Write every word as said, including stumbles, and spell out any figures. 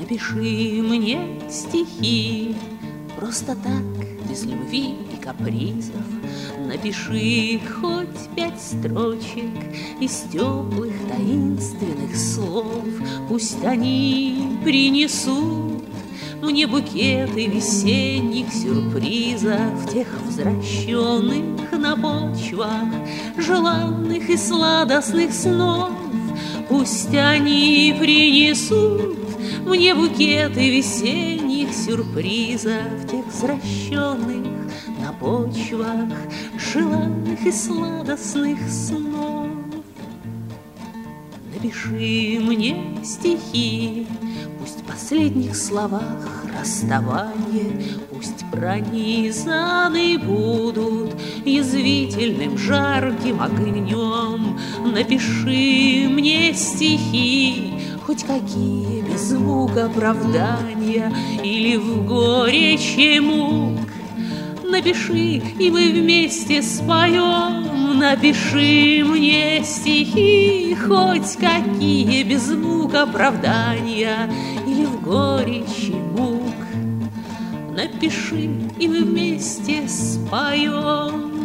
Напиши мне стихи, просто так, без любви и капризов. Напиши хоть пять строчек из теплых таинственных слов. Пусть они принесут мне букеты весенних сюрпризов, тех возвращенных на почвах желанных и сладостных снов. Пусть они принесут мне букеты весенних сюрпризов, тех возвращенных на почвах желанных и сладостных снов. Напиши мне стихи, пусть в последних словах расставания, пусть пронизаны будут язвительным жарким огнем. Напиши мне стихи, хоть какие без мук оправдания или в горечи мук. Напиши, и мы вместе споем. Напиши мне стихи, хоть какие без мук оправдания или в горечи мук. Напиши, и мы вместе споем.